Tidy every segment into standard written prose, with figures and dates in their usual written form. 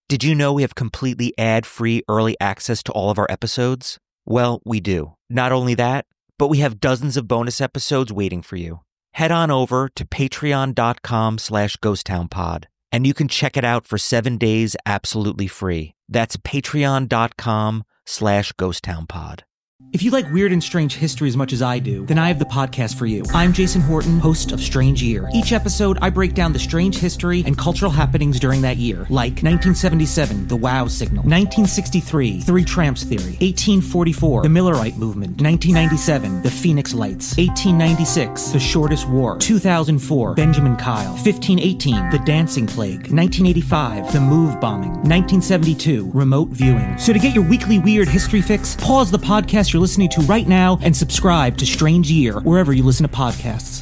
Did you know we have completely ad-free early access to all of our episodes? Well, we do. Not only that, but we have dozens of bonus episodes waiting for you. Head on over to patreon.com/ghosttownpod, and you can check it out for 7 days absolutely free. That's patreon.com/ghosttownpod. If you like weird and strange history as much as I do, then I have the podcast for you. I'm Jason Horton, host of Strange Year. Each episode, I break down the strange history and cultural happenings during that year, like 1977, the Wow Signal, 1963, Three Tramps Theory, 1844, the Millerite Movement, 1997, the Phoenix Lights, 1896, the Shortest War, 2004, Benjamin Kyle, 1518, the Dancing Plague, 1985, the Move Bombing, 1972, remote viewing. So to get your weekly weird history fix, pause the podcast you're listening to right now and subscribe to Strange Year wherever you listen to podcasts.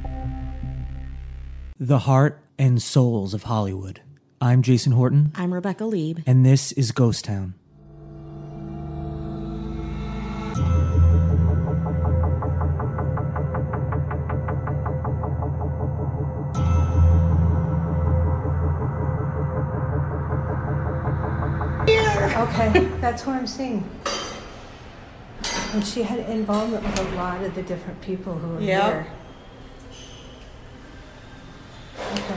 The Heart and Souls of Hollywood. I'm Jason Horton. I'm Rebecca Lieb. And this is Ghost Town. Okay, that's what I'm seeing. And she had involvement with a lot of the different people who were here. Okay.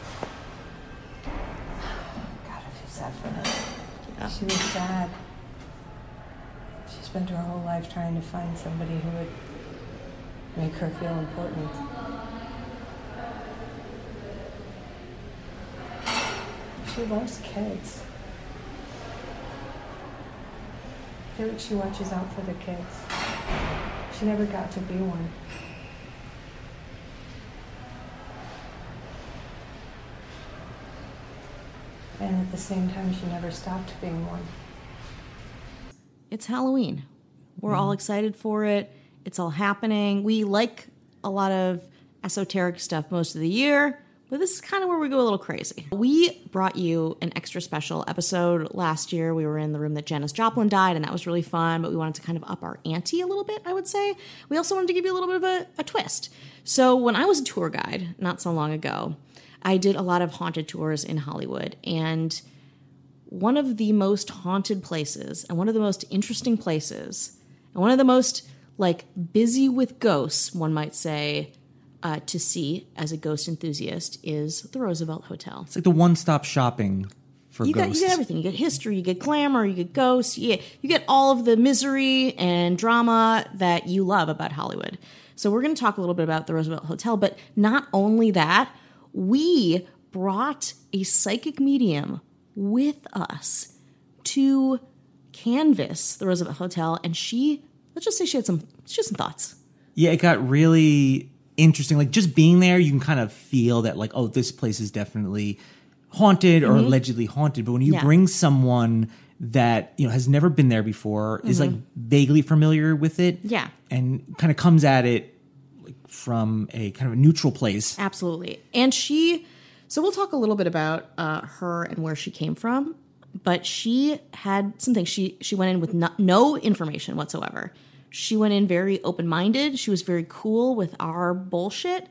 God, I feel sad for her. Yeah. She was sad. She spent her whole life trying to find somebody who would make her feel important. She loves kids. I feel like she watches out for the kids. She never got to be one. And at the same time, she never stopped being one. It's Halloween. We're all excited for it. It's all happening. We like a lot of esoteric stuff most of the year, but this is kind of where we go a little crazy. We brought you an extra special episode last year. We were in the room that Janis Joplin died, and that was really fun, but we wanted to kind of up our ante a little bit, I would say. We also wanted to give you a little bit of a twist. So when I was a tour guide not so long ago, I did a lot of haunted tours in Hollywood, and one of the most haunted places, and one of the most interesting places, and one of the most, busy with ghosts, one might say, to see as a ghost enthusiast is the Roosevelt Hotel. It's like the one-stop shopping for ghosts. You get everything. You get history, you get glamour, you get ghosts, you get all of the misery and drama that you love about Hollywood. So we're going to talk a little bit about the Roosevelt Hotel, but not only that, we brought a psychic medium with us to canvass the Roosevelt Hotel, and let's just say she had some thoughts. Yeah, it got really interesting. Just being there, you can kind of feel that, this place is definitely haunted or allegedly haunted. But when you bring someone that, has never been there before, is vaguely familiar with it, and kind of comes at it from a kind of a neutral place. Absolutely. And so we'll talk a little bit about her and where she came from, but she had some things. She went in with no information whatsoever. She went in very open-minded. She was very cool with our bullshit.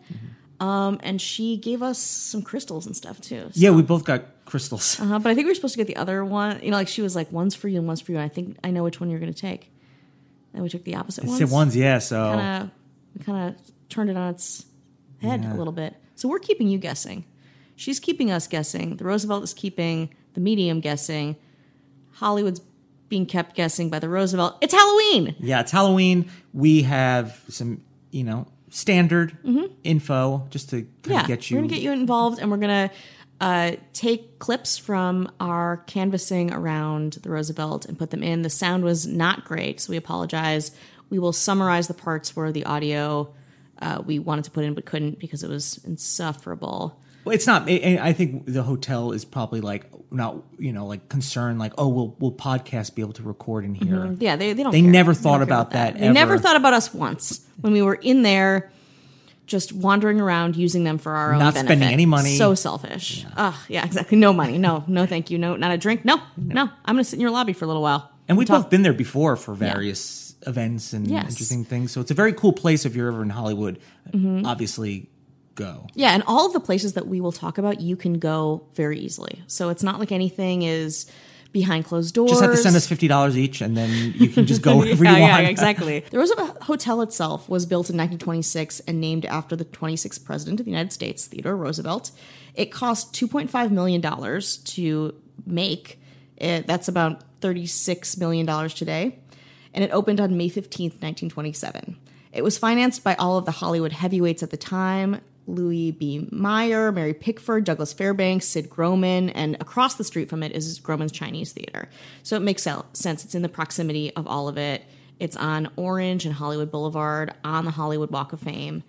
And she gave us some crystals and stuff, too. So. Yeah, we both got crystals. But I think we were supposed to get the other one. She was like, one's for you and one's for you. And I think I know which one you're going to take. And we took the opposite ones. Ones, yeah, so. We kind of turned it on its head a little bit. So we're keeping you guessing. She's keeping us guessing. The Roosevelt is keeping the medium guessing. Hollywood's being kept guessing by the Roosevelt. It's Halloween! Yeah, it's Halloween. We have some, standard info just to kind of get you. We're going to get you involved, and we're going to take clips from our canvassing around the Roosevelt and put them in. The sound was not great, so we apologize. We will summarize the parts where the audio we wanted to put in but couldn't because it was insufferable. Well, it's not. I think the hotel is probably not concerned will podcast be able to record in here? Mm-hmm. Yeah, they don't. They care. never thought about that. They never thought about us once when we were in there, just wandering around using them for our own benefit. Not spending any money. So selfish. Yeah, exactly. No money. No, thank you. No, not a drink. No. I'm going to sit in your lobby for a little while. And we've both been there before for various events and interesting things. So it's a very cool place if you're ever in Hollywood. Obviously, go. Yeah, and all of the places that we will talk about, you can go very easily. So it's not like anything is behind closed doors. Just have to send us $50 each, and then you can just go wherever you want. Yeah, exactly. The Roosevelt Hotel itself was built in 1926 and named after the 26th president of the United States, Theodore Roosevelt. It cost $2.5 million to make. That's about $36 million today. And it opened on May 15th, 1927. It was financed by all of the Hollywood heavyweights at the time, Louis B. Mayer, Mary Pickford, Douglas Fairbanks, Sid Groman, and across the street from it is Groman's Chinese Theater. So it makes sense. It's in the proximity of all of it. It's on Orange and Hollywood Boulevard on the Hollywood Walk of Fame.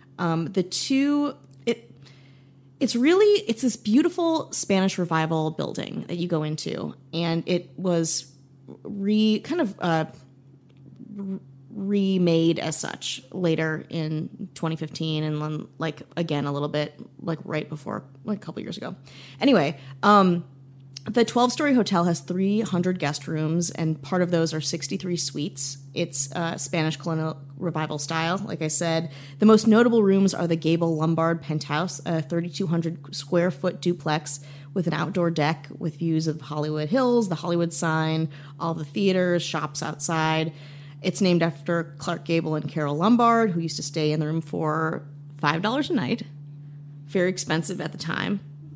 It's this beautiful Spanish Revival building that you go into, and it was remade as such later in 2015, and then again a little bit right before a couple years ago. Anyway, the 12-story hotel has 300 guest rooms, and part of those are 63 suites. It's Spanish colonial revival style, like I said. The most notable rooms are the Gable Lombard Penthouse, a 3,200 square foot duplex with an outdoor deck with views of Hollywood Hills, the Hollywood sign, all the theaters, shops outside. It's named after Clark Gable and Carol Lombard, who used to stay in the room for $5 a night. Very expensive at the time.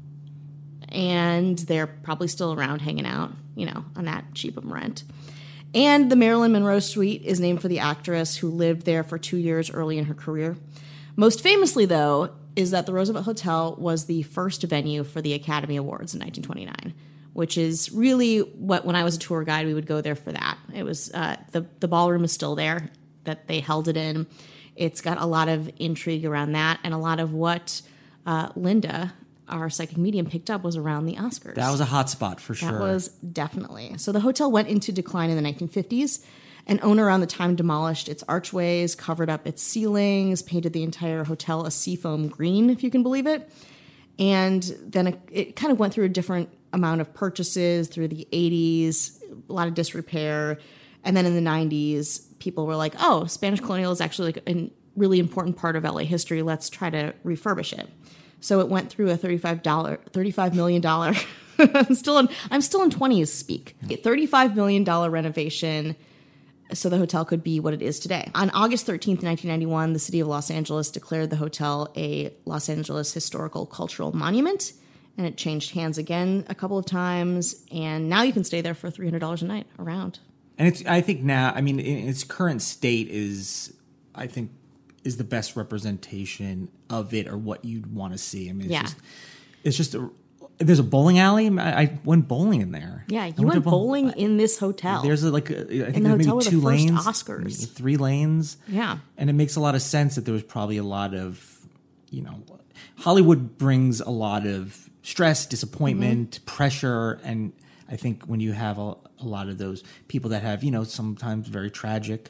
And they're probably still around hanging out, on that cheap of rent. And the Marilyn Monroe Suite is named for the actress who lived there for 2 years early in her career. Most famously, though, is that the Roosevelt Hotel was the first venue for the Academy Awards in 1929, which is really when I was a tour guide, we would go there for that. It was the ballroom is still there that they held it in. It's got a lot of intrigue around that, and a lot of what Linda, our psychic medium, picked up was around the Oscars. That was a hot spot for sure. That was definitely. So the hotel went into decline in the 1950s. An owner around the time demolished its archways, covered up its ceilings, painted the entire hotel a seafoam green, if you can believe it. And then it kind of went through a different amount of purchases through the 80s, a lot of disrepair. And then in the 90s, people were like, oh, Spanish colonial is actually a really important part of LA history. Let's try to refurbish it. So it went through a $35 million. I'm still in 20s speak. A $35 million renovation so the hotel could be what it is today. On August 13th, 1991, the city of Los Angeles declared the hotel a Los Angeles Historical Cultural Monument, and it changed hands again a couple of times, and now you can stay there for $300 a night around. And I think now, in its current state is the best representation of it, or what you'd want to see. There's a bowling alley. I went bowling in there. Yeah, you went bowling in this hotel. There's I think there's maybe 2 lanes, Oscars. 3 lanes. Yeah, and it makes a lot of sense that there was probably a lot of, Hollywood brings a lot of stress, disappointment, pressure, and I think when you have a lot of those people that have, sometimes very tragic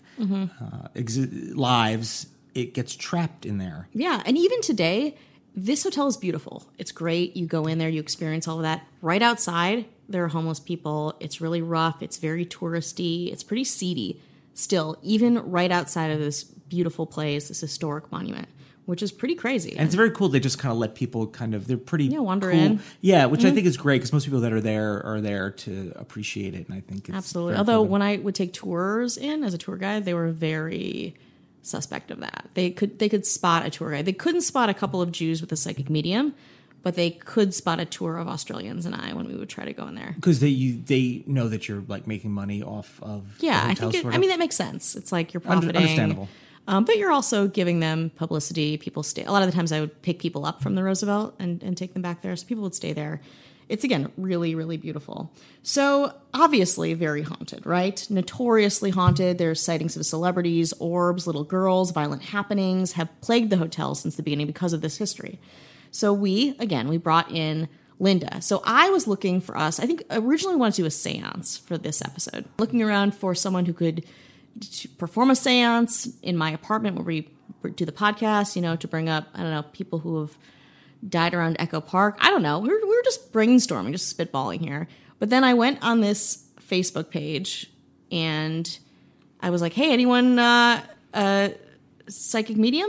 lives, it gets trapped in there. Yeah, and even today, this hotel is beautiful. It's great. You go in there, you experience all of that. Right outside, there are homeless people. It's really rough. It's very touristy. It's pretty seedy still, even right outside of this beautiful place, this historic monument, which is pretty crazy. And it's very cool. They just kind of let people they're pretty wander cool. in. Yeah, which I think is great because most people that are there to appreciate it. And I think it's absolutely. Although when I would take tours in as a tour guide, they were very suspect of that. They could spot a tour guide. They couldn't spot a couple of Jews with a psychic medium, but they could spot a tour of Australians and I when we would try to go in there. Because they know that you're making money off of the hotel, that makes sense. It's like you're profiting. Understandable. But you're also giving them publicity. People stay. A lot of the times I would pick people up from the Roosevelt and take them back there. So people would stay there. It's, again, really, really beautiful. So obviously very haunted, right? Notoriously haunted. There's sightings of celebrities, orbs, little girls, violent happenings have plagued the hotel since the beginning because of this history. So we brought in Linda. So I was looking for us, I think originally wanted to do a seance for this episode. Looking around for someone who could perform a seance in my apartment where we do the podcast, to bring up, people who have died around Echo Park. I don't know. We were just brainstorming, just spitballing here. But then I went on this Facebook page and I was like, hey, anyone psychic medium?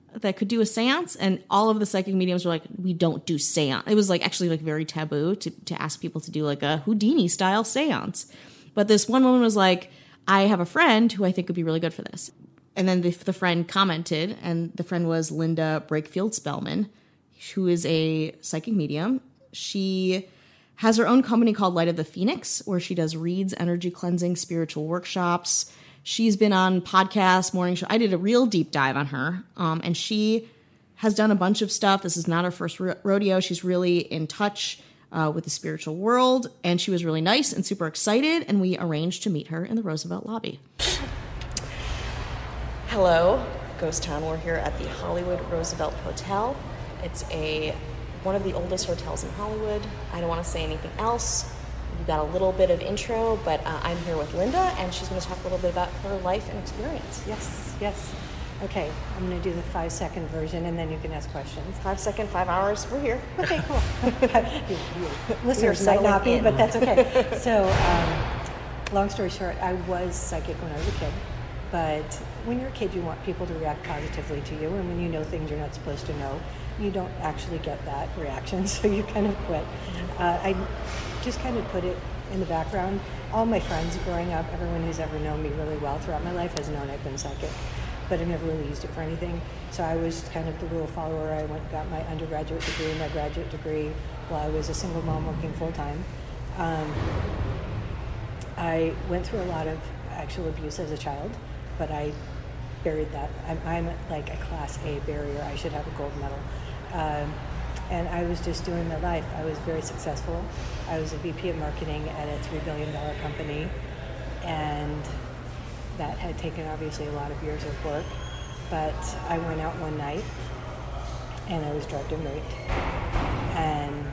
that could do a seance, and all of the psychic mediums were like, we don't do seance. It was like actually like very taboo to ask people to do like a Houdini style seance. But this one woman was like, I have a friend who I think would be really good for this. And then the friend commented, and the friend was Linda Brakefield Spellman, who is a psychic medium. She has her own company called Light of the Phoenix, where she does reads, energy cleansing, spiritual workshops. She's been on podcasts, morning show. I did a real deep dive on her, and she has done a bunch of stuff. This is not her first rodeo. She's really in touch with the spiritual world, and she was really nice and super excited, and we arranged to meet her in the Roosevelt lobby. Hello, Ghost Town. We're here at the Hollywood Roosevelt Hotel. It's one of the oldest hotels in Hollywood. I don't want to say anything else. We've got a little bit of intro, but I'm here with Linda, and she's going to talk a little bit about her life and experience. Yes. Okay, I'm going to do the 5-second version, and then you can ask questions. 5 seconds, 5 hours. We're here. Okay, cool. Listeners might not be, but that's okay. So, long story short, I was psychic when I was a kid. But when you're a kid, you want people to react positively to you, and when you know things you're not supposed to know, you don't actually get that reaction, so you kind of quit. I just kind of put it in the background. All my friends growing up, everyone who's ever known me really well throughout my life has known I've been psychic, but I never really used it for anything. So I was kind of the rule follower. I went and got my undergraduate degree, my graduate degree, while I was a single mom working full-time. I went through a lot of actual abuse as a child, but I buried that. I'm like a Class A barrier. I should have a gold medal. And I was just doing my life. I was very successful. I was a VP of marketing at a $3 billion company, and that had taken obviously a lot of years of work. But I went out one night, and I was drugged and raped. And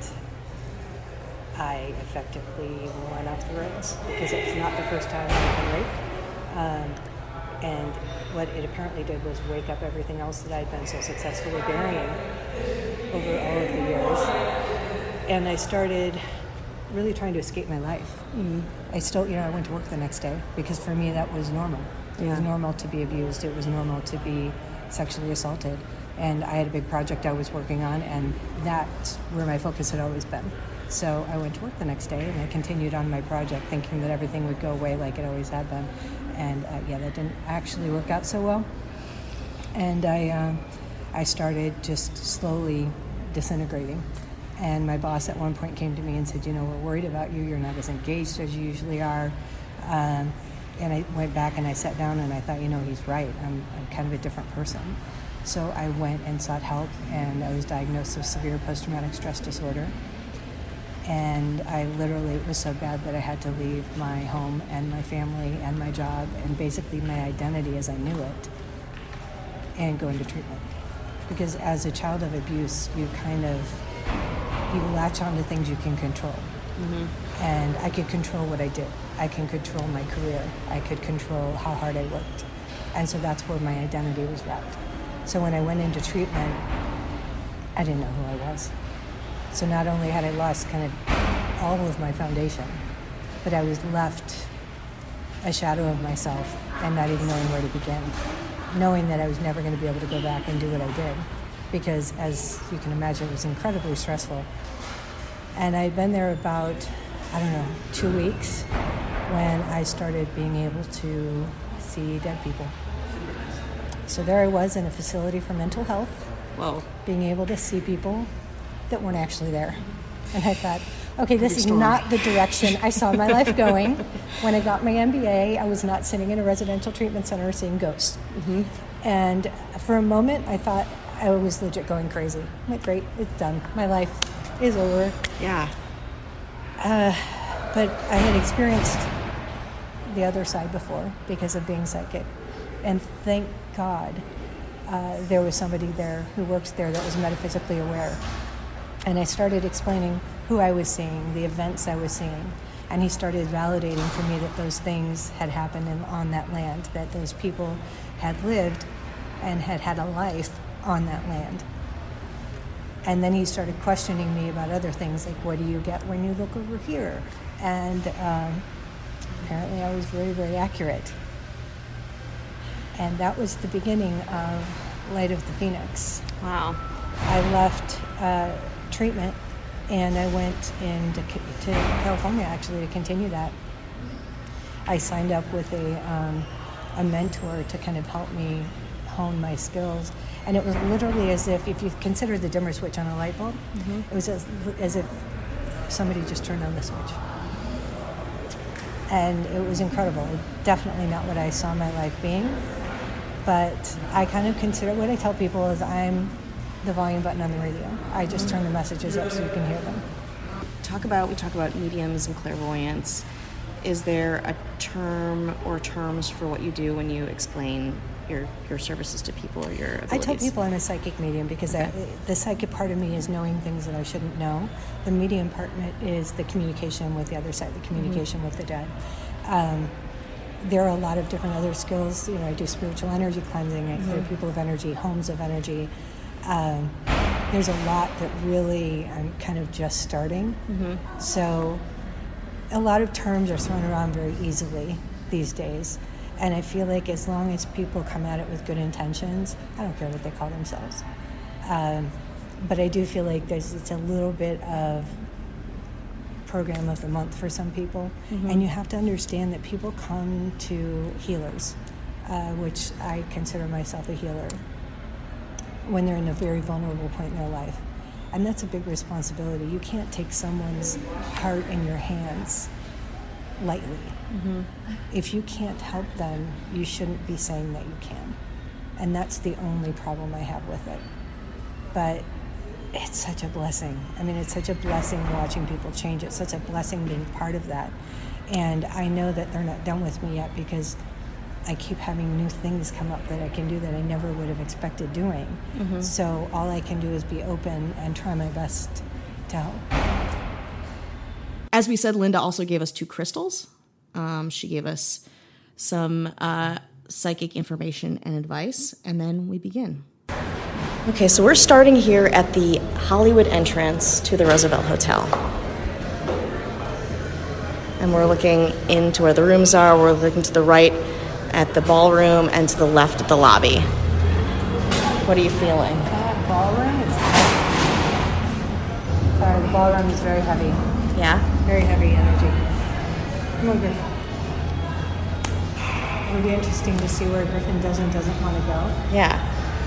I effectively went off the rails, because it's not the first time I've been raped. And what it apparently did was wake up everything else that I'd been so successfully burying over all of the years. And I started really trying to escape my life. I still, I went to work the next day, because for me that was normal. It was normal to be abused. It was normal to be sexually assaulted. And I had a big project I was working on, and that's where my focus had always been. So I went to work the next day, and I continued on my project thinking that everything would go away like it always had been. And that didn't actually work out so well. And I started just slowly disintegrating. And my boss at one point came to me and said, we're worried about you. You're not as engaged as you usually are. And I went back and I sat down and I thought, he's right. I'm kind of a different person. So I went and sought help, and I was diagnosed with severe post-traumatic stress disorder. And it was so bad that I had to leave my home and my family and my job and basically my identity as I knew it, and go into treatment. Because as a child of abuse, you latch on to things you can control. Mm-hmm. And I could control what I did. I can control my career. I could control how hard I worked. And so that's where my identity was wrapped. So when I went into treatment, I didn't know who I was. So not only had I lost kind of all of my foundation, but I was left a shadow of myself and not even knowing where to begin, knowing that I was never going to be able to go back and do what I did, because as you can imagine, it was incredibly stressful. And I'd been there about, 2 weeks when I started being able to see dead people. So there I was in a facility for mental health, being able to see people that weren't actually there. And I thought, okay, this is not the direction I saw my life going. When I got my MBA, I was not sitting in a residential treatment center seeing ghosts. Mm-hmm. And for a moment, I thought I was legit going crazy. I'm like, great, it's done. My life is over. Yeah. But I had experienced the other side before because of being psychic. And thank God there was somebody there who works there that was metaphysically aware. And I started explaining who I was seeing, the events I was seeing. And he started validating for me that those things had happened on that land, that those people had lived and had had a life on that land. And then he started questioning me about other things, like, what do you get when you look over here? And apparently I was very, very accurate. And that was the beginning of Light of the Phoenix. Wow. I left treatment and I went to California actually to continue that. I signed up with a mentor to kind of help me hone my skills. And it was literally as if you consider the dimmer switch on a light bulb, it was as if somebody just turned on the switch. And it was incredible. Definitely not what I saw my life being. But I kind of consider, what I tell people is I'm the volume button on the radio. I just turn the messages up so you can hear them. We talk about mediums and clairvoyance. Is there a term or terms for what you do when you explain your services to people or your abilities? I tell people I'm a psychic medium because the psychic part of me is knowing things that I shouldn't know. The medium part is the communication with the other side, the communication with the dead. There are a lot of different other skills. I do spiritual energy cleansing. I clear people of energy, homes of energy. There's a lot that really I'm kind of just starting. So a lot of terms are thrown around very easily these days. And I feel like as long as people come at it with good intentions, I don't care what they call themselves. But I do feel like it's a little bit of program of the month for some people. And you have to understand that people come to healers, which I consider myself a healer, when they're in a very vulnerable point in their life. And that's a big responsibility. You can't take someone's heart in your hands lightly. If you can't help them, you shouldn't be saying that you can. And that's the only problem I have with it. But it's such a blessing. I mean, it's such a blessing watching people change. It's such a blessing being part of that. And I know that they're not done with me yet because I keep having new things come up that I can do that I never would have expected doing. So all I can do is be open and try my best to help. As we said, Linda also gave us 2 crystals. She gave us some psychic information and advice, and then we begin. Okay, so we're starting here at the Hollywood entrance to the Roosevelt Hotel. And we're looking into where the rooms are. We're looking to the right at the ballroom and to the left at the lobby. What are you feeling? That ballroom is heavy. Sorry, the ballroom is very heavy. Yeah? Very heavy energy. Come on, Griffin. It'll be interesting to see where Griffin does and doesn't want to go. Yeah.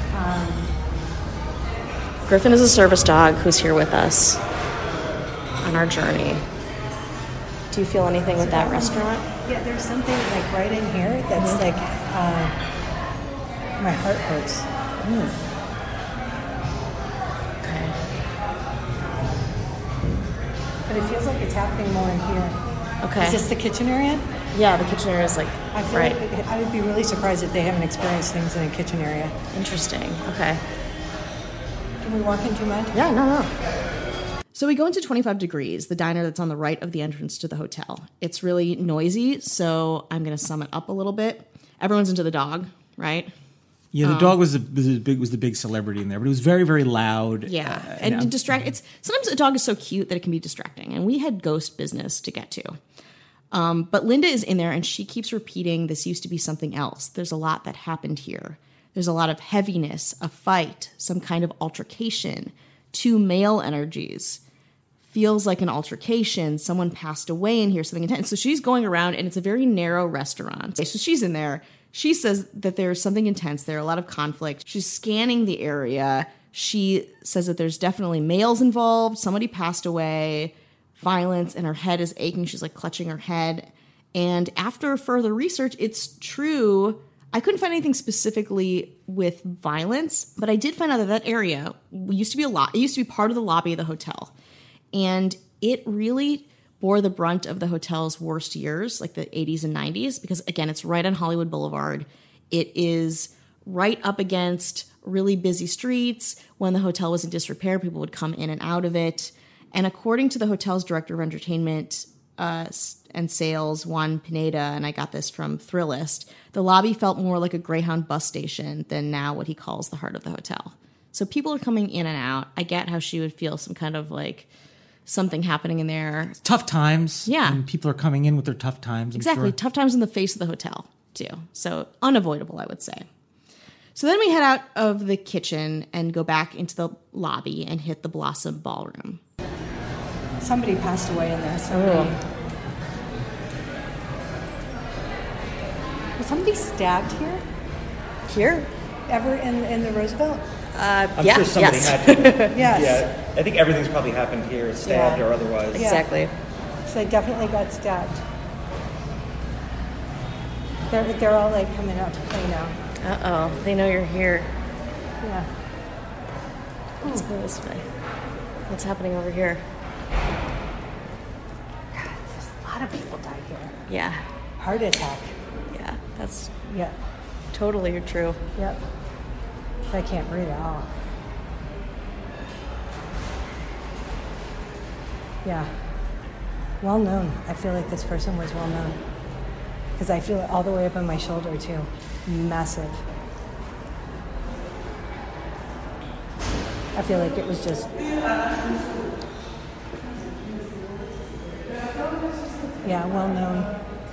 Griffin is a service dog who's here with us on our journey. Do you feel anything with that restaurant? Yeah, there's something like right in here that's like my heart hurts. Okay. But it feels like it's happening more in here. Okay. Is this the kitchen area? Yeah, the kitchen area is like I feel right. like I would be really surprised if they haven't experienced things in a kitchen area. Interesting. Okay. Can we walk in too much? Yeah, no. So we go into 25 Degrees, the diner that's on the right of the entrance to the hotel. It's really noisy, so I'm going to sum it up a little bit. Everyone's into the dog, right? Yeah, the dog was the big celebrity in there, but it was very, very loud. Yeah, and sometimes a dog is so cute that it can be distracting, and we had ghost business to get to. But Linda is in there, and she keeps repeating, this used to be something else. There's a lot that happened here. There's a lot of heaviness, a fight, some kind of altercation, 2 male energies. Feels like an altercation. Someone passed away in here, something intense. So she's going around, and it's a very narrow restaurant. So she's in there. She says that there's something intense there, a lot of conflict. She's scanning the area. She says that there's definitely males involved. Somebody passed away, violence, and her head is aching. She's like clutching her head. And after further research, it's true. I couldn't find anything specifically with violence, but I did find out that area used to be it used to be part of the lobby of the hotel. And it really bore the brunt of the hotel's worst years, like the 80s and 90s, because, again, it's right on Hollywood Boulevard. It is right up against really busy streets. When the hotel was in disrepair, people would come in and out of it. And according to the hotel's director of entertainment and sales, Juan Pineda, and I got this from Thrillist, the lobby felt more like a Greyhound bus station than now what he calls the heart of the hotel. So people are coming in and out. I get how she would feel some kind of like something happening in there. Tough times. Yeah. And people are coming in with their tough times. Exactly. Sure. Tough times in the face of the hotel, too. So unavoidable, I would say. So then we head out of the kitchen and go back into the lobby and hit the Blossom Ballroom. Somebody passed away in there. Was somebody stabbed here? Here? Ever in the Roosevelt? I'm sure somebody had to. Yes. Yeah, I think everything's probably happened here, stabbed or otherwise. Exactly. So they definitely got stabbed. They're all like coming out to play now. Uh-oh. They know you're here. Yeah. Let's go this way. What's happening over here? God, there's a lot of people died here. Yeah. Heart attack. Yeah. That's Yeah. totally true. Yep. I can't breathe at all. Yeah. Well known. I feel like this person was well known. Because I feel it all the way up on my shoulder, too. Massive. I feel like it was just... Yeah, well known.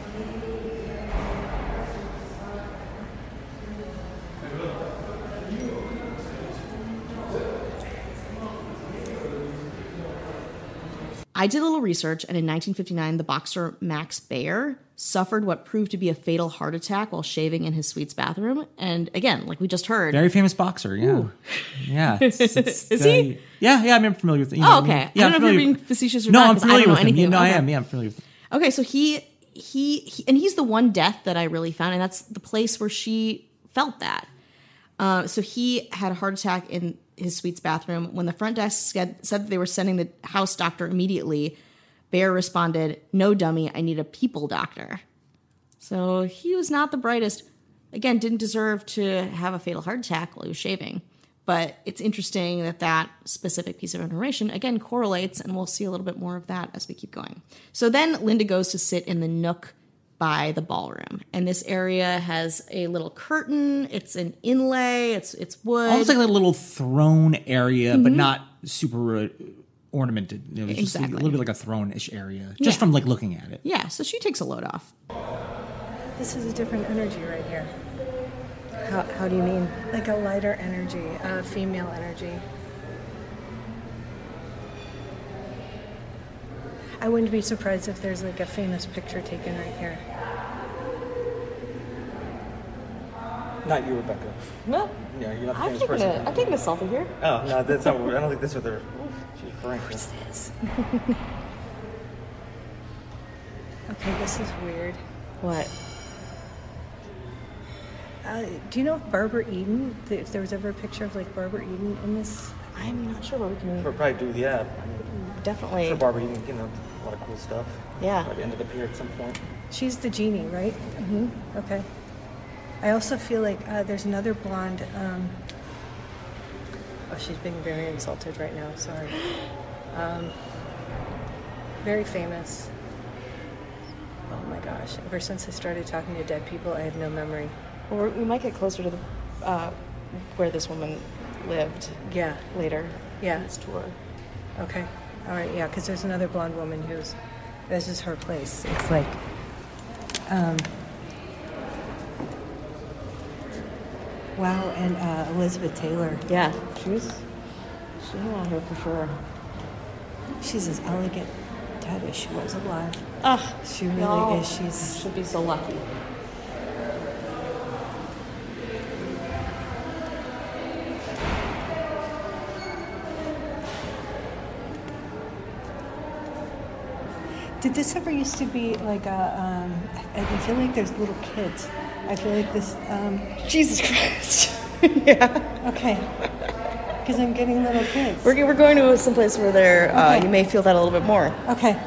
I did a little research, and in 1959, the boxer Max Baer suffered what proved to be a fatal heart attack while shaving in his suite's bathroom. And again, like we just heard, Very famous boxer, yeah. Ooh. Yeah. It's, Is he? Yeah, I'm familiar with it. Oh, okay. Yeah, I don't know if you're being facetious or no, not. I'm 'Cause I familiar don't know with him. anything I about am. that. Yeah, I'm familiar with him. Okay, so he and he's the one death that I really found, and that's the place where she felt that. So he had a heart attack in his suite's bathroom. When the front desk said that they were sending the house doctor immediately, Baer responded, "No, dummy, I need a people doctor." So he was not the brightest. Again, didn't deserve to have a fatal heart attack while he was shaving. But it's interesting that that specific piece of information, again, correlates, and we'll see a little bit more of that as we keep going. So then Linda goes to sit in the nook by the ballroom. And this area has a little curtain. It's an inlay. It's wood. Almost like a little throne area, but not super ornamented. It was just a Exactly. little bit like a throne-ish area, just from like looking at it. Yeah, so she takes a load off. This is a different energy right here. How do you mean? Like a lighter energy, a female energy. I wouldn't be surprised if there's like a famous picture taken right here. Not you, Rebecca. No, Yeah, you're not the famous person. I'm taking a selfie here. Oh, no, that's not what I don't think that's what they're... She's referring to. This. Okay, this is weird. What? Do you know if Barbara Eden, if there was ever a picture of like Barbara Eden in this? I'm not sure what we can Probably do, yeah. definitely. For Barbara, you know, a lot of cool stuff. Yeah. Probably ended up here at some point. She's the genie, right? Mm-hmm. Okay. I also feel like there's another blonde. Oh, she's being very insulted right now. Sorry. Very famous. Oh my gosh! Ever since I started talking to dead people, I have no memory. Well, we might get closer to the where this woman lived Yeah. later. Yeah. In this tour. Okay. All right. Yeah, because there's another blonde woman who's. This is her place. It's like. Wow, and Elizabeth Taylor. Yeah, she's out here for sure. She's as elegant dead as she was alive. Ugh, She really is. She's. should be so lucky. Did this ever used to be like a? I feel like there's little kids. I feel like this. Jesus Christ. Yeah. Okay. Because I'm getting little kids. We're going to some place where there Okay. you may feel that a little bit more. Okay.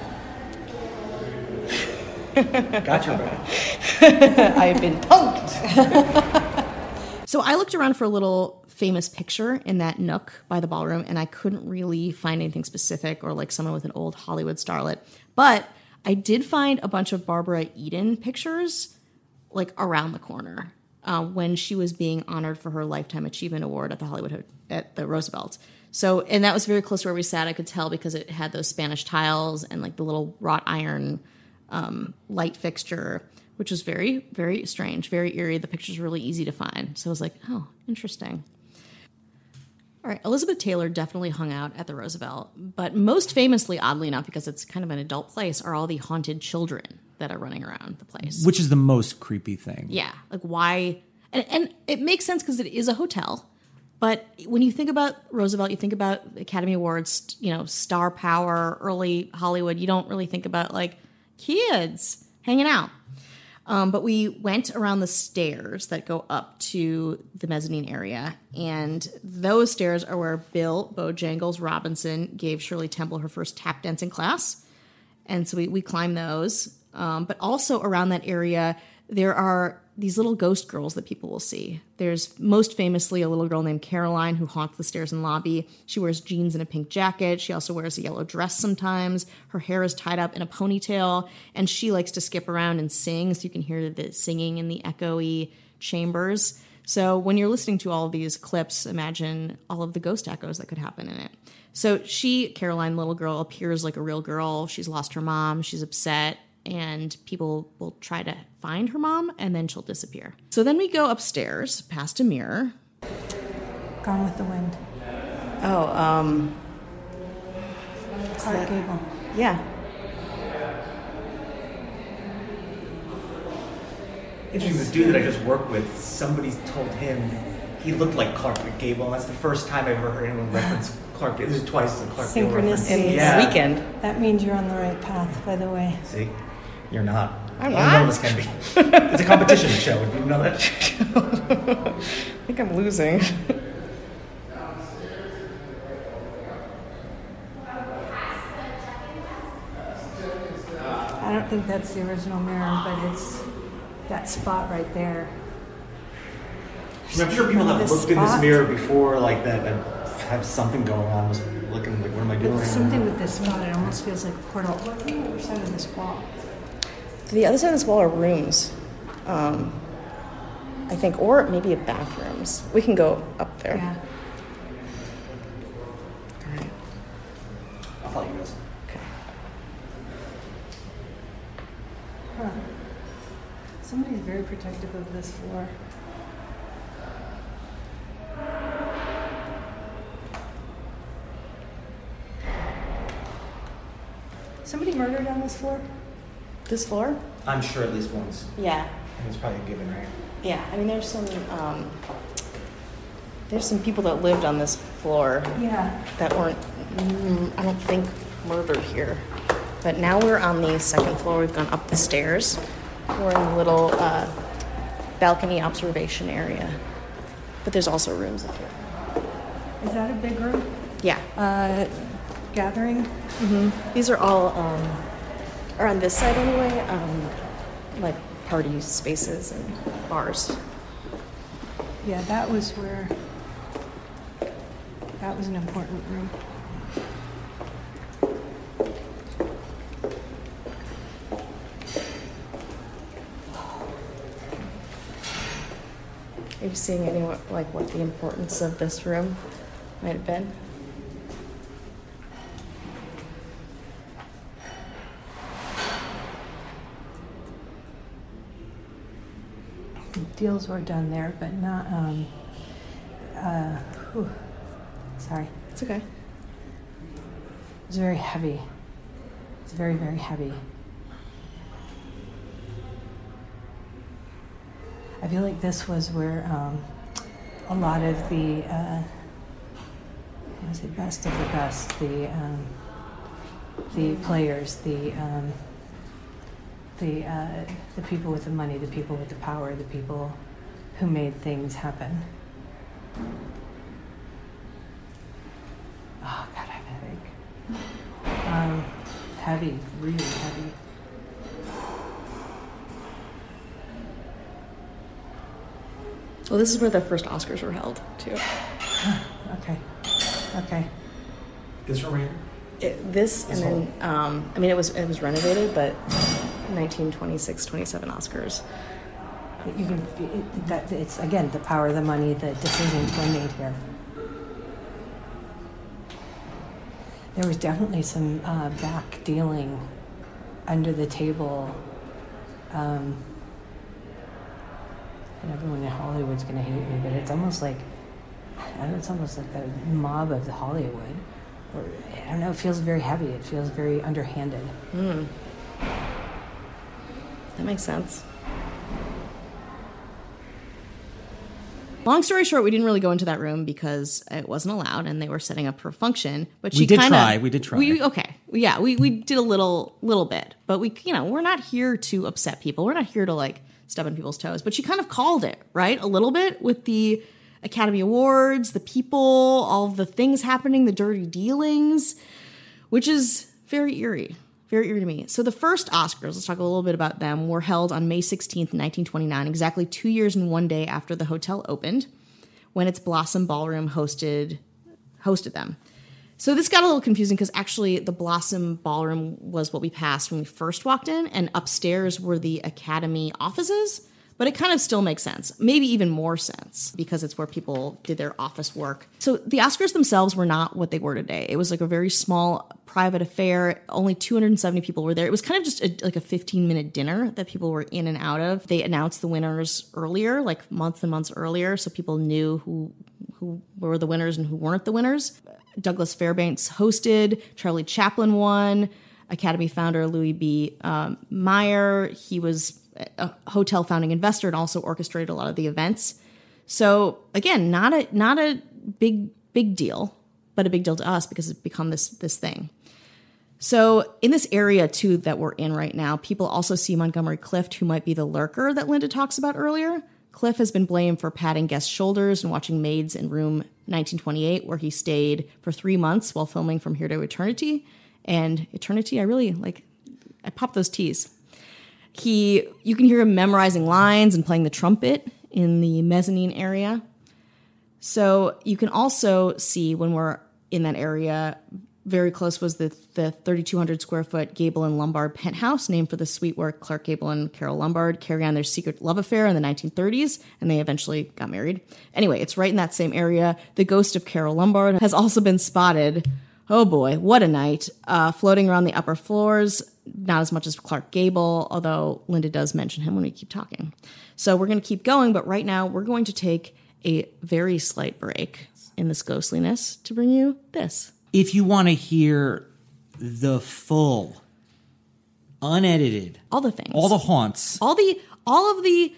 Gotcha, Rebecca. I've been punked. So I looked around for a little famous picture in that nook by the ballroom, and I couldn't really find anything specific or like someone with an old Hollywood starlet. But I did find a bunch of Barbara Eden pictures like around the corner when she was being honored for her Lifetime Achievement Award at the Roosevelt. So, and that was very close to where we sat. I could tell because it had those Spanish tiles and like the little wrought iron light fixture, which was very, very strange, very eerie. The picture's really easy to find. So I was like, oh, interesting. All right, Elizabeth Taylor definitely hung out at the Roosevelt, but most famously, oddly enough, because it's kind of an adult place, are all the haunted children that are running around the place. Which is the most creepy thing. Yeah, like why? And it makes sense because it is a hotel. But when you think about Roosevelt, you think about Academy Awards, star power, early Hollywood. You don't really think about like kids hanging out. But we went around the stairs that go up to the mezzanine area. And those stairs are where Bill Bojangles Robinson gave Shirley Temple her first tap dancing class. And so we climbed those. But also around that area, there are these little ghost girls that people will see. There's most famously a little girl named Caroline who haunts the stairs and lobby. She wears jeans and a pink jacket. She also wears a yellow dress sometimes. Her hair is tied up in a ponytail, and she likes to skip around and sing, so you can hear the singing in the echoey chambers. So when you're listening to all of these clips, imagine all of the ghost echoes that could happen in it. So Caroline, little girl, appears like a real girl. She's lost her mom. She's upset. And people will try to find her mom, and then she'll disappear. So then we go upstairs, past a mirror. Gone with the Wind. Oh, Clark Gable. Yeah. Interesting, this dude that I just worked with, somebody told him he looked like Clark Gable, and that's the first time I've ever heard anyone reference Clark Gable. This is twice as a Clark Gable reference. In Synchronicity. the weekend. That means you're on the right path, by the way. See? You're not. I'm None of not. us can be. It's a competition show. Do you know that? I think I'm losing. I don't think that's the original mirror, but it's that spot right there. I'm sure people have This looked in this spot? mirror before like that and have something going on. Was looking like, what am I doing? But something with this spot, it almost feels like a portal. Look on the other side of this wall. The other side of this wall are rooms, I think, or maybe bathrooms. We can go up there. Yeah. All right. I'll follow you guys. Okay. Huh. Somebody's very protective of this floor. Somebody murdered on this floor? This floor? I'm sure at least once. Yeah. And it's probably a given, right? Yeah. I mean, there's some people that lived on this floor Yeah. that weren't, I don't think, murdered here. But now we're on the second floor. We've gone up the stairs. We're in the little balcony observation area. But there's also rooms up here. Is that a big room? Yeah. Gathering? These are all, are on this side anyway, like party spaces and bars. Yeah, that was an important room. Are you seeing any, like, what the importance of this room might have been? Deals were done there, but not, sorry. It's okay. It's very heavy. It's very, very heavy. I feel like this was where a lot of the, what was it, best of the best, the players, the people with the money, the people with the power, the people who made things happen. Oh God, I have a headache. Heavy, really heavy. Well, this is where the first Oscars were held, too. Okay. This room right here? This and then, I mean, it was renovated, but 1926, 27 Oscars. You can. It's again the power, the money, the decisions were made here. There was definitely some back dealing under the table. And everyone in Hollywood's going to hate me, but it's almost like the mob of the Hollywood. Or, I don't know, it feels very heavy. It feels very underhanded. That makes sense. Long story short, we didn't really go into that room because it wasn't allowed and they were setting up for a function. But We did try. We did try. We did a little bit. But we're not here to upset people. We're not here to like step on people's toes. But she kind of called it, right? A little bit with the Academy Awards, the people, all of the things happening, the dirty dealings, which is very eerie. Very eerie to me. So the first Oscars, let's talk a little bit about them, were held on May 16th, 1929, exactly 2 years and 1 day after the hotel opened, when its Blossom Ballroom hosted them. So this got a little confusing because actually the Blossom Ballroom was what we passed when we first walked in, and upstairs were the Academy offices. But it kind of still makes sense, maybe even more sense, because it's where people did their office work. So the Oscars themselves were not what they were today. It was like a very small private affair. Only 270 people were there. It was kind of just like a 15-minute dinner that people were in and out of. They announced the winners earlier, like months and months earlier, so people knew who were the winners and who weren't the winners. Douglas Fairbanks hosted. Charlie Chaplin won. Academy founder Louis B. Mayer. He was a hotel founding investor and also orchestrated a lot of the events. So again, not a big deal, but a big deal to us because it's become this thing. So in this area too that we're in right now, people also see Montgomery Clift, who might be the lurker that Linda talks about earlier. Cliff has been blamed for patting guests' shoulders and watching maids in room 1928, where he stayed for 3 months while filming From Here to Eternity. And Eternity, I popped those T's. You can hear him memorizing lines and playing the trumpet in the mezzanine area. So you can also see when we're in that area, very close was the 3,200 square foot Gable and Lombard penthouse, named for the suite where Clark Gable and Carol Lombard carry on their secret love affair in the 1930s, and they eventually got married. Anyway, it's right in that same area. The ghost of Carol Lombard has also been spotted. Oh boy, what a night. Floating around the upper floors. Not as much as Clark Gable, although Linda does mention him when we keep talking. So we're going to keep going, but right now we're going to take a very slight break in this ghostliness to bring you this. If you want to hear the full, unedited, all the things, all the haunts, all of the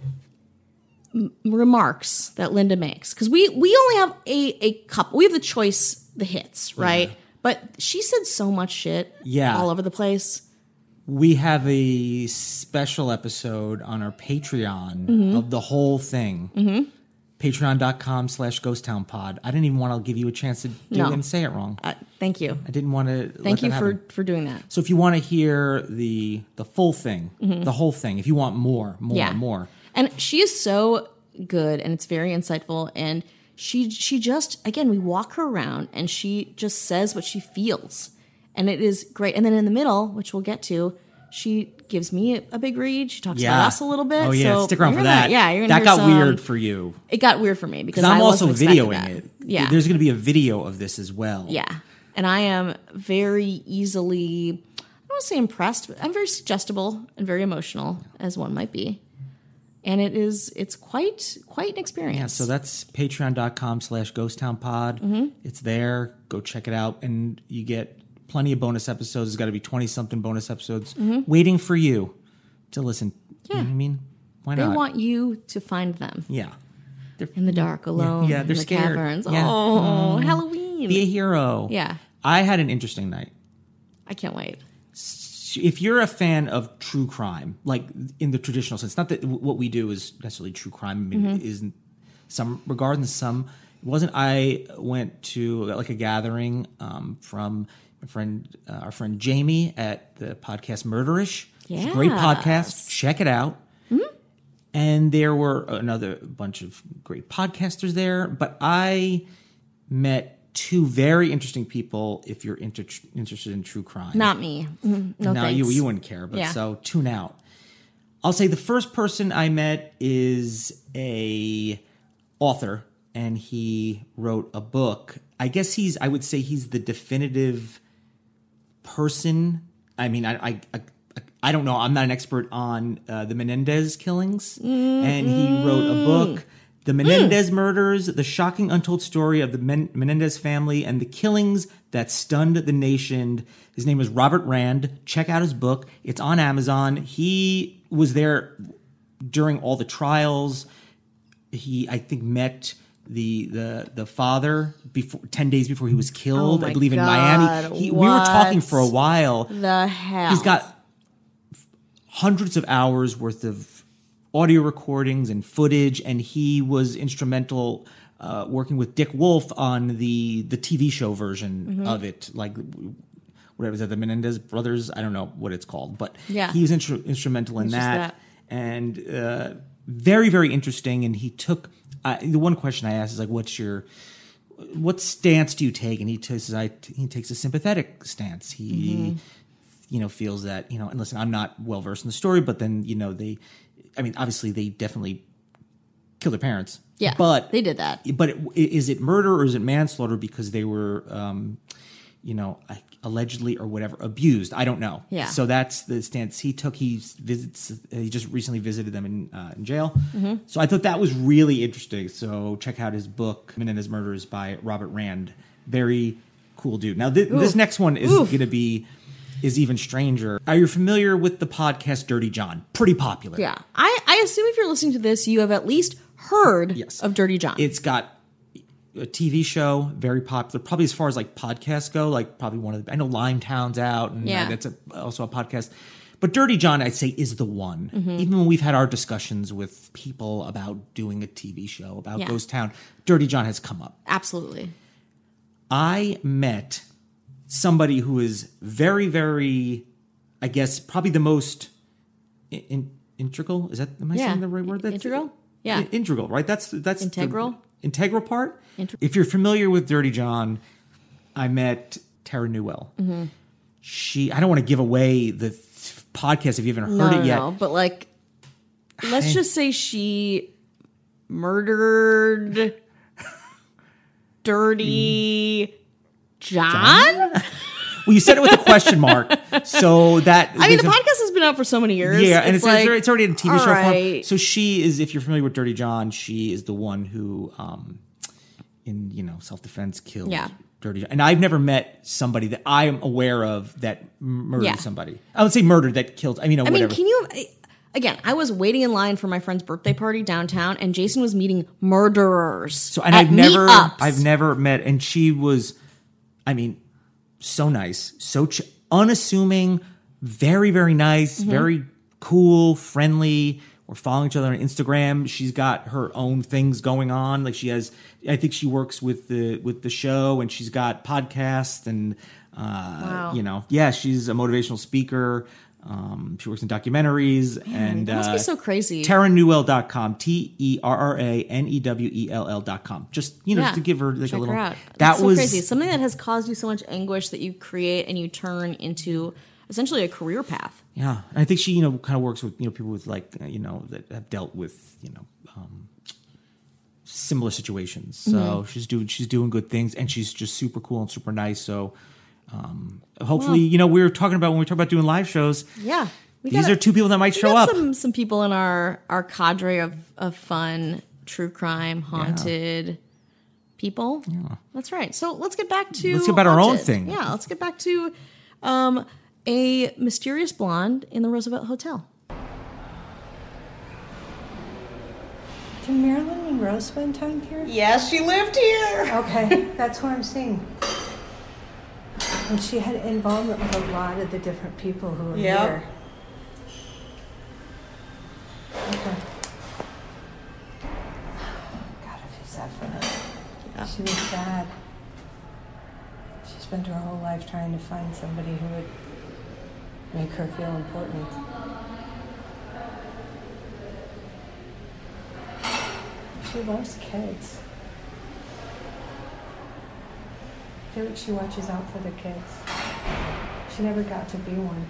remarks that Linda makes, because we only have a couple. We have the choice, the hits, right? Yeah. But she said so much shit all over the place. We have a special episode on our Patreon of the whole thing. Mm-hmm. Patreon.com/GhostTownPod. I didn't even want to give you a chance to do it and say it wrong. Thank you. I didn't want to. Thank you for doing that. So if you want to hear the full thing, the whole thing, if you want more. And she is so good, and it's very insightful, and she just, again, we walk her around and she just says what she feels, and it is great. And then in the middle, which we'll get to, she gives me a big read. She talks about us a little bit. Oh yeah, so stick around for that. You're gonna that hear got weird for you. It got weird for me because I'm also videoing that. it. Yeah, there's going to be a video of this as well. Yeah, and I am very easily, I don't want to say impressed, but I'm very suggestible and very emotional, as one might be. And it's quite an experience. Yeah, so that's patreon.com/GhostTownPod. Mm-hmm. It's there. Go check it out. And you get plenty of bonus episodes. There's got to be 20-something bonus episodes waiting for you to listen. Yeah. You know what I mean? Why not? They want you to find them. Yeah. They're in the dark, alone. Yeah, they're in scared. The caverns. Yeah. Oh, Halloween. Be a hero. Yeah. I had an interesting night. I can't wait. If you're a fan of true crime, like in the traditional sense, not that what we do is necessarily true crime, I mean, it is in some regard, and some it wasn't. I went to like a gathering from our friend Jamie at the podcast Murderish. It's a great podcast. Check it out. Mm-hmm. And there were another bunch of great podcasters there, but I met two very interesting people if you're interested in true crime. Not me. No, thanks. you wouldn't care, but so tune out. I'll say the first person I met is a author, and he wrote a book. I guess I would say he's the definitive person. I mean, I I don't know. I'm not an expert on the Menendez killings. And he wrote a book, The Menendez Murders, The Shocking Untold Story of the Menendez Family and the Killings That Stunned the Nation. His name was Robert Rand. Check out his book. It's on Amazon. He was there during all the trials. He, I think, met the father 10 days before he was killed, I believe, in Miami. We were talking for a while. The hell? He's got hundreds of hours worth of audio recordings and footage, and he was instrumental working with Dick Wolf on the TV show version of it, like whatever is that, the Menendez Brothers? I don't know what it's called, but he was instrumental in that. And very, very interesting. And he took the one question I asked is like, what stance do you take? And he takes a sympathetic stance. He feels that, and listen, I'm not well versed in the story, but then, obviously they definitely killed their parents. Yeah, but they did that. But is it murder or is it manslaughter because they were, allegedly or whatever abused? I don't know. Yeah. So that's the stance he took. He just recently visited them in jail. So I thought that was really interesting. So check out his book, Menendez Murders by Robert Rand. Very cool dude. Now this next one is going to be even stranger. Are you familiar with the podcast Dirty John? Pretty popular. Yeah. I assume if you're listening to this, you have at least heard of Dirty John. It's got a TV show, very popular, probably as far as like podcasts go, like probably one of the, I know Limetown's out, and that's also a podcast. But Dirty John, I'd say, is the one. Even when we've had our discussions with people about doing a TV show about Ghost Town, Dirty John has come up. Absolutely. I met somebody who is very, very, I guess, probably the most integral. Is that, am I saying the right word? Integral? Yeah. Integral, right? That's integral. The integral part. If you're familiar with Dirty John, I met Tara Newell. I don't want to give away the podcast if you haven't heard it yet. No, but like, let's just say she murdered Dirty John? Well, you said it with a question mark, so that the podcast has been out for so many years. Yeah, and it's already in a TV show form. So she is, if you're familiar with Dirty John, she is the one who, in self-defense, killed Dirty John. And I've never met somebody that I am aware of that murdered somebody. I would say murdered that killed. Whatever. Can you? Again, I was waiting in line for my friend's birthday party downtown, and Jason was meeting murderers. So, and I've never met, and she was, so nice, so unassuming, very, very nice, very cool, friendly. We're following each other on Instagram. She's got her own things going on. Like I think she works with the show, and she's got podcasts, and she's a motivational speaker. She works in documentaries. Man, that must be so crazy. TaraNewell.com, TeraNewell.com. Just, to give her like a little. Her out. That's so crazy. It's something that has caused you so much anguish that you create and you turn into essentially a career path. Yeah. And I think she, kind of works with, people with like, that have dealt with, similar situations. So she's doing good things, and she's just super cool and super nice. So, hopefully, we were talking about when we talk about doing live shows. Yeah, these are two people that might show up. Some people in our cadre of fun, true crime, haunted people. Yeah. That's right. So let's get back to our own thing. Yeah, let's get back to a mysterious blonde in the Roosevelt Hotel. Did Marilyn Monroe spend time here? Yes, she lived here. Okay, that's what I'm seeing. And she had involvement with a lot of the different people who were here. Okay. God, I feel sad for her. Yeah. She was sad. She spent her whole life trying to find somebody who would make her feel important. She loves kids. I feel like she watches out for the kids. She never got to be one.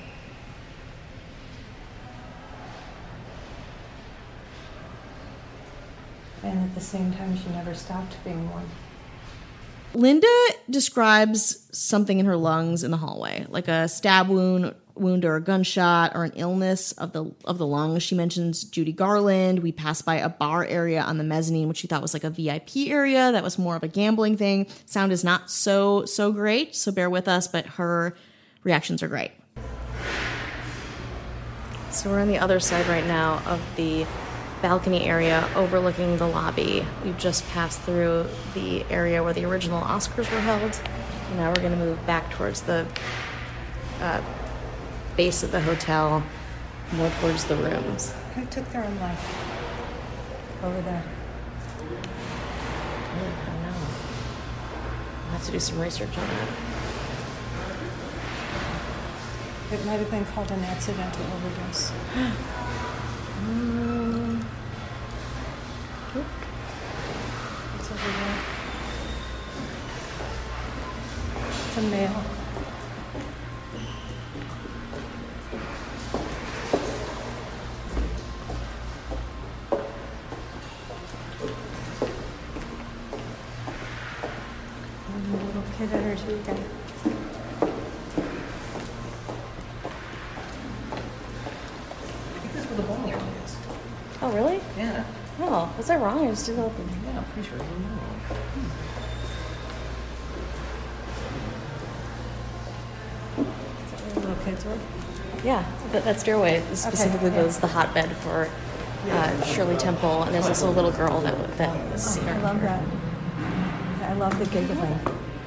And at the same time, she never stopped being one. Linda describes something in her lungs in the hallway, like a stab wound wound or a gunshot or an illness of the lungs. She mentions Judy Garland. We passed by a bar area on the mezzanine, which she thought was like a VIP area. That was more of a gambling thing. Sound is not so great, so bear with us, but her reactions are great. So we're on the other side right now of the balcony area overlooking the lobby. We've just passed through the area where the original Oscars were held. And now we're going to move back towards the base of the hotel, more towards the rooms. Who took their own life over there? I don't know. I'll have to do some research on that. It might have been called an accidental overdose. It's over there. It's a male. And a little kid at her too again. The bowling alley is. Oh, really? Yeah. Oh, was I wrong? I just didn't open. Yeah, I'm pretty sure. I don't know. Is that where the little kids were? Yeah, that stairway specifically was the hotbed for Shirley Temple, and there's also a little girl that was seen. I love that. I love the giggling.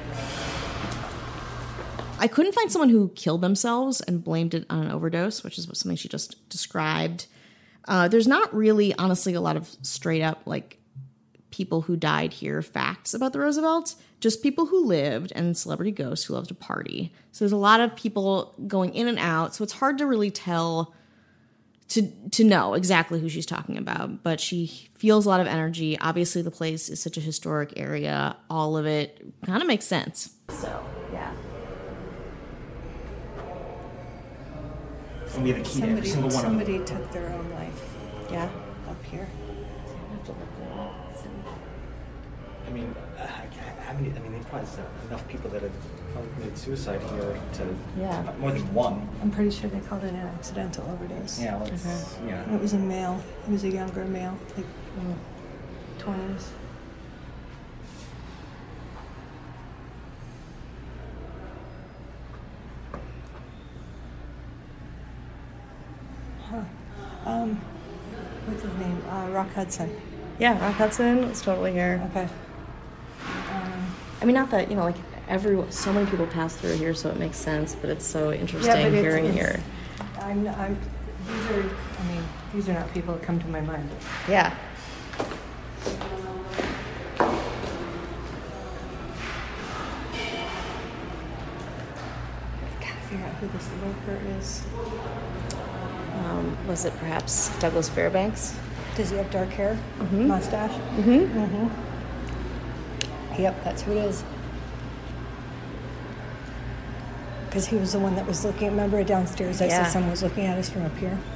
I couldn't find someone who killed themselves and blamed it on an overdose, which is something she just described. There's not really, honestly, a lot of straight up, like, people who died here facts about the Roosevelt. Just people who lived and celebrity ghosts who loved to party. So there's a lot of people going in and out, so it's hard to really tell, to know exactly who she's talking about. But she feels a lot of energy. Obviously, the place is such a historic area. All of it kind of makes sense. So, yeah. And we have a key to every single one of them. Somebody took their own life. Yeah. Up here. I mean, they probably have enough people that have committed suicide here to more than one. I'm pretty sure they called it an accidental overdose. Yeah, yeah. It was a male. It was a younger male, like 20s. What's his name? Rock Hudson. Yeah, Rock Hudson is totally here. Okay. I mean, not that, like so many people pass through here, so it makes sense, but it's so interesting but hearing here. These are not people that come to my mind. Yeah. Gotta figure out who this lurker is. Was it perhaps Douglas Fairbanks? Does he have dark hair? Mm-hmm. Mustache? Mm-hmm. Mm-hmm. Yep, that's who it is. Because he was the one that was looking. Remember downstairs? I said someone was looking at us from up here.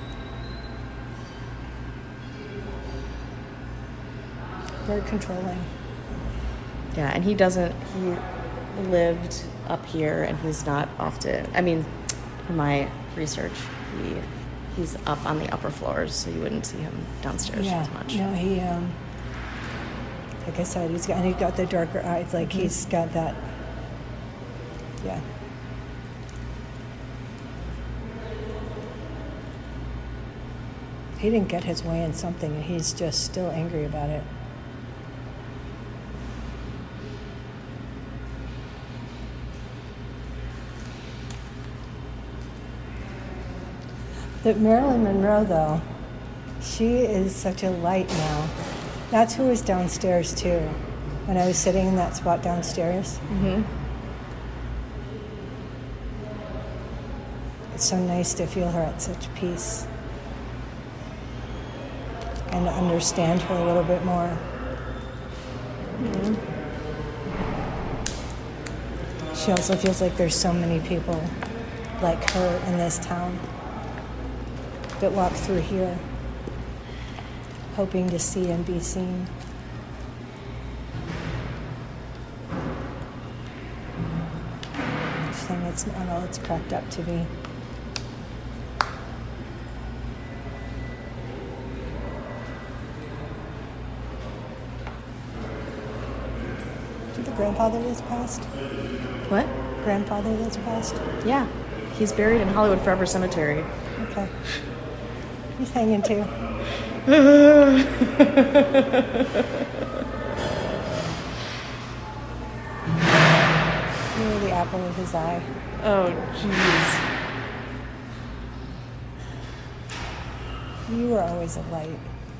Very controlling. Yeah, and he lived up here, and he's not often. I mean, in my research, he's up on the upper floors, so you wouldn't see him downstairs as much. No, he, like I said, he's got the darker eyes. Like he's got that. Yeah. He didn't get his way in something, and he's just still angry about it. But Marilyn Monroe, though, she is such a light now. That's who was downstairs, too, when I was sitting in that spot downstairs. Mm-hmm. It's so nice to feel her at such peace and to understand her a little bit more. Mm-hmm. She also feels like there's so many people like her in this town that walk through here, hoping to see and be seen. Saying it's not all it's cracked up to be. grandfather that's passed? What? Grandfather that's passed? Yeah. He's buried in Hollywood Forever Cemetery. Okay. He's hanging too. You were the apple of his eye. Oh, jeez. You were always a light.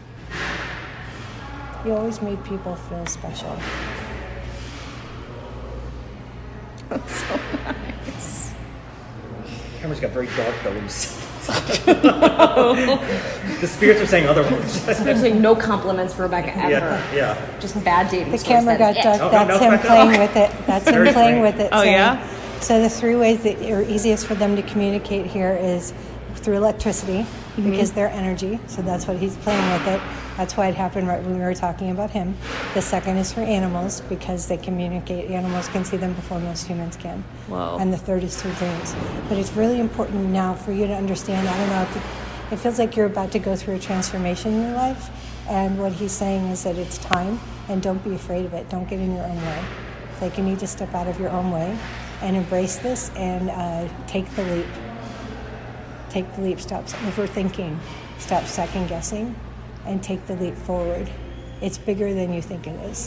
You always made people feel special. That's so nice. Camera's got very dark though when you say the spirits are saying otherwise. There's like no compliments for Rebecca ever. Yeah. Just bad dating. The stories, camera that's got it. dark. That's him playing with it. That's him Very playing strange. with it. Oh, So- yeah? So the 3 ways that are easiest for them to communicate here is through electricity, because they're energy. So that's what he's playing with it. That's why it happened right when we were talking about him. The second is for animals, because they communicate. Animals can see them before most humans can. Whoa. And the third is through dreams. But it's really important now for you to understand. I don't know if it feels like you're about to go through a transformation in your life. And what he's saying is that it's time, and don't be afraid of it. Don't get in your own way. It's like you need to step out of your own way and embrace this and take the leap. Take the leap. Stop overthinking. Stop second guessing, and take the leap forward. It's bigger than you think it is.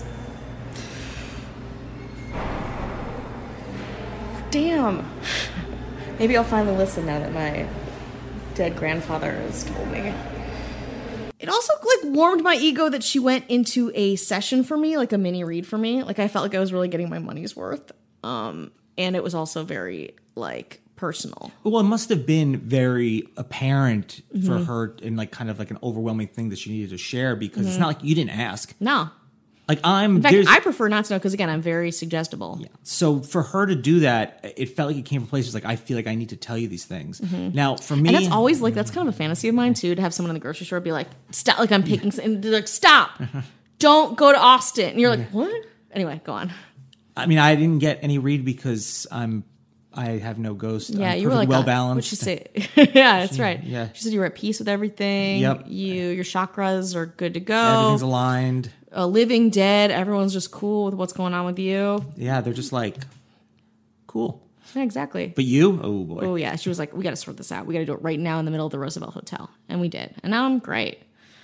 Damn. Maybe I'll finally listen now that my dead grandfather has told me. It also like warmed my ego that she went into a session for me, like a mini read for me. Like I felt like I was really getting my money's worth. And it was also very like personal. Well, it must have been very apparent for her and like kind of like an overwhelming thing that she needed to share, because it's not like you didn't ask. No. Like In fact, I prefer not to know because again, I'm very suggestible. Yeah. So for her to do that, it felt like it came from places like, I feel like I need to tell you these things. Now, for me, And that's always like, that's kind of a fantasy of mine too, to have someone in the grocery store be like, stop, like I'm picking, and they're like, stop, don't go to Austin. And you're like, what? Anyway, go on. I mean, I didn't get any read because I have no ghost. Yeah, I'm you were like well what'd balanced. she say? Yeah, that's right. yeah. She said you were at peace with everything. Yep. Your chakras are good to go. Everything's aligned. Living, dead, everyone's just cool with what's going on with you. Yeah, they're just like, cool. Yeah, exactly. But you? Oh, boy. Oh yeah, she was like, we got to sort this out. We got to do it right now in the middle of the Roosevelt Hotel, and we did. And now I'm great.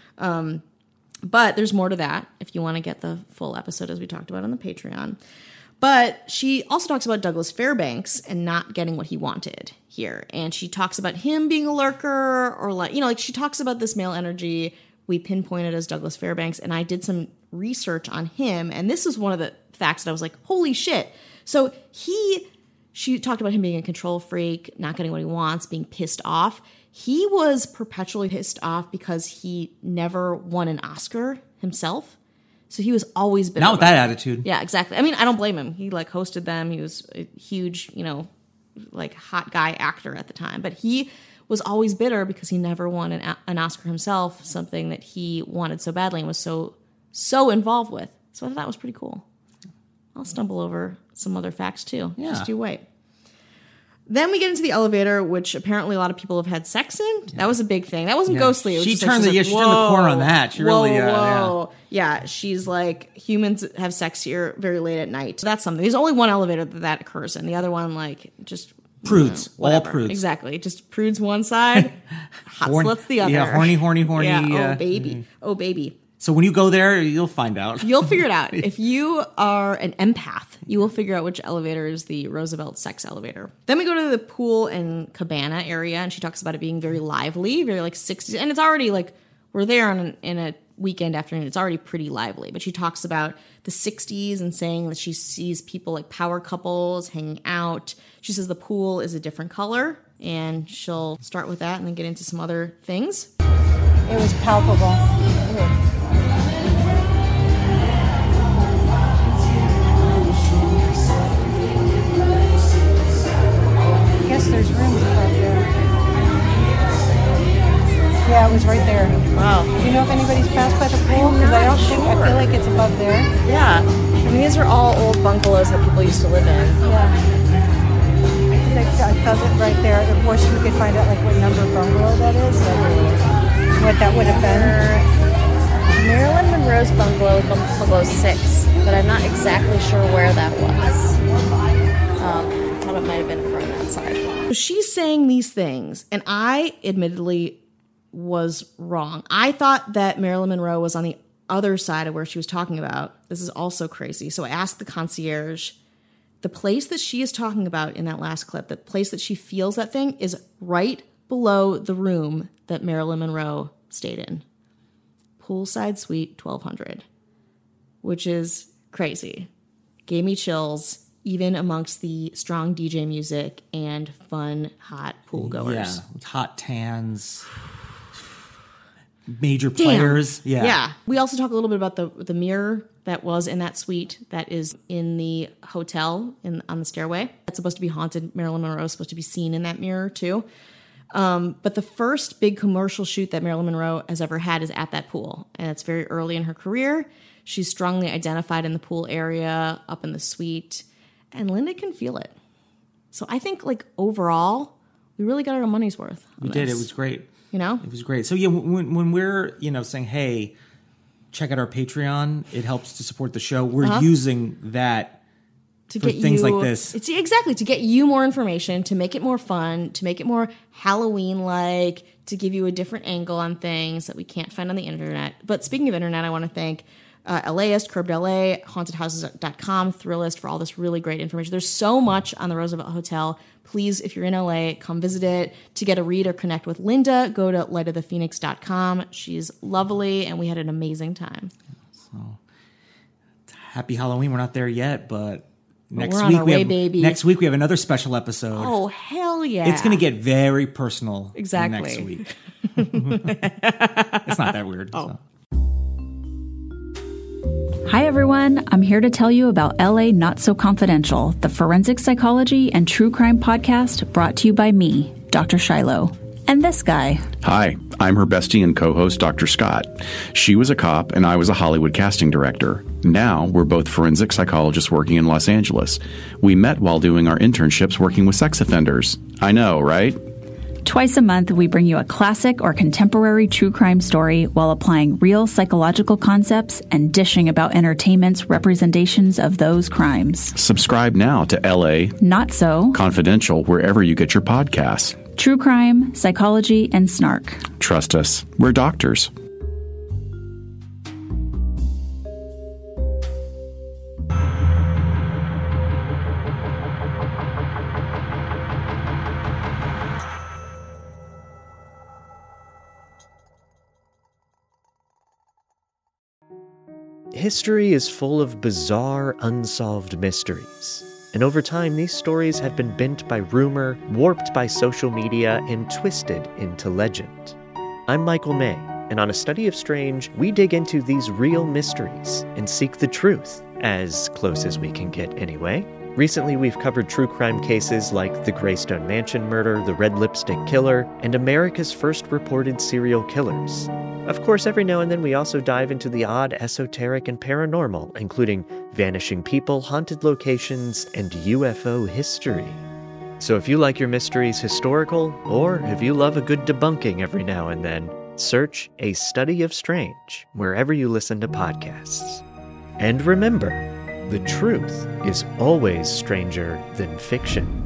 But there's more to that if you want to get the full episode as we talked about on the Patreon. But she also talks about Douglas Fairbanks and not getting what he wanted here. And she talks about him being a lurker, or like, like she talks about this male energy we pinpointed as Douglas Fairbanks. And I did some research on him. And this was one of the facts that I was like, holy shit. So she talked about him being a control freak, not getting what he wants, being pissed off. He was perpetually pissed off because he never won an Oscar himself. So he was always bitter. Not with that attitude. Yeah, exactly. I mean, I don't blame him. He like hosted them. He was a huge, like hot guy actor at the time. But he was always bitter because he never won an Oscar himself, something that he wanted so badly and was so involved with. So I thought that was pretty cool. I'll stumble over some other facts too. Yeah. Just you wait. Then we get into the elevator, which apparently a lot of people have had sex in. Yeah. That was a big thing. That wasn't ghostly. It was she just turned like, she turned the corner on that. She really, yeah. She's like, humans have sex here very late at night. So that's something. There's only one elevator that occurs in. The other one, like, just prudes. All prudes. Exactly. Just prudes one side, hot sluts the other. Yeah, horny. Yeah. Oh baby. So when you go there, you'll find out. You'll figure it out. If you are an empath, you will figure out which elevator is the Roosevelt sex elevator. Then we go to the pool and cabana area, and she talks about it being very lively, very like 60s. And it's already like, we're there in a weekend afternoon. It's already pretty lively. But she talks about the 60s and saying that she sees people like power couples hanging out. She says the pool is a different color, and she'll start with that and then get into some other things. It was palpable. There's room above there. Yeah, it was right there. Wow. Do you know if anybody's passed by the pool? Because I feel like it's above there. Yeah. I mean, these are all old bungalows that people used to live in. Yeah. I felt it right there. Of course, we could find out like what number bungalow that is, what that would have been. Marilyn Monroe's bungalow, bungalow 6. but I'm not exactly sure where that was. I thought it might have been from that side. So she's saying these things, and I admittedly was wrong. I thought that Marilyn Monroe was on the other side of where she was talking about. This is also crazy. So I asked the concierge, the place that she is talking about in that last clip, the place that she feels that thing is right below the room that Marilyn Monroe stayed in. Poolside Suite 1200, which is crazy. Gave me chills, even amongst the strong DJ music and fun, hot pool goers. Yeah, with hot tans, major players. Yeah. We also talk a little bit about the mirror that was in that suite that is in the hotel on the stairway. That's supposed to be haunted. Marilyn Monroe is supposed to be seen in that mirror too. But the first big commercial shoot that Marilyn Monroe has ever had is at that pool. And it's very early in her career. She's strongly identified in the pool area, up in the suite. And Linda can feel it. So I think, like, overall, we really got our money's worth. We did. It was great. You know? It was great. So, yeah, when we're, saying, hey, check out our Patreon, it helps to support the show, we're using that to for get things you, like this. It's exactly, to get you more information, to make it more fun, to make it more Halloween-like, to give you a different angle on things that we can't find on the internet. But speaking of internet, I want to thank LAist, Curbed LA, hauntedhouses.com, Thrillist for all this really great information. There's so much on the Roosevelt Hotel. Please, if you're in LA, come visit it. To get a read or connect with Linda, go to lightofthephoenix.com. She's lovely, and we had an amazing time. So, happy Halloween. We're not there yet, but next we're on week our way, baby. Next week we have another special episode. Oh, hell yeah. It's going to get very personal exactly. next week. It's not that weird. Oh. So. Hi, everyone. I'm here to tell you about LA Not So Confidential, the forensic psychology and true crime podcast brought to you by me, Dr. Shiloh, and this guy. Hi, I'm her bestie and co-host, Dr. Scott. She was a cop and I was a Hollywood casting director. Now we're both forensic psychologists working in Los Angeles. We met while doing our internships working with sex offenders. I know, right? Twice a month, we bring you a classic or contemporary true crime story while applying real psychological concepts and dishing about entertainment's representations of those crimes. Subscribe now to LA Not So Confidential wherever you get your podcasts. True crime, psychology, and snark. Trust us, we're doctors. History is full of bizarre, unsolved mysteries. And over time, these stories have been bent by rumor, warped by social media, and twisted into legend. I'm Michael May, and on A Study of Strange, we dig into these real mysteries and seek the truth, as close as we can get anyway. Recently, we've covered true crime cases like the Greystone Mansion murder, the Red Lipstick Killer, and America's first reported serial killers. Of course, every now and then we also dive into the odd, esoteric, and paranormal, including vanishing people, haunted locations, and UFO history. So if you like your mysteries historical, or if you love a good debunking every now and then, search A Study of Strange wherever you listen to podcasts. And remember, the truth is always stranger than fiction.